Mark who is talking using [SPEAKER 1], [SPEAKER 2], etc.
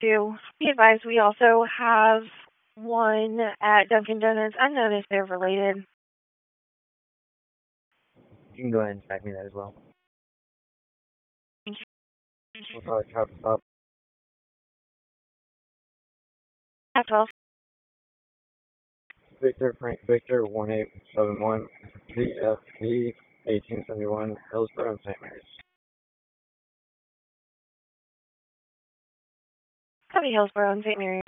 [SPEAKER 1] do. Be advised, we also have one at Dunkin' Donuts. Unknown if they're related.
[SPEAKER 2] You can go ahead and track me that as well. We'll probably try to stop.
[SPEAKER 1] At 12.
[SPEAKER 2] Victor Frank Victor 1871 VFP 1871 Hillsborough, St. Mary's.
[SPEAKER 1] Copy Hillsborough and St. Mary.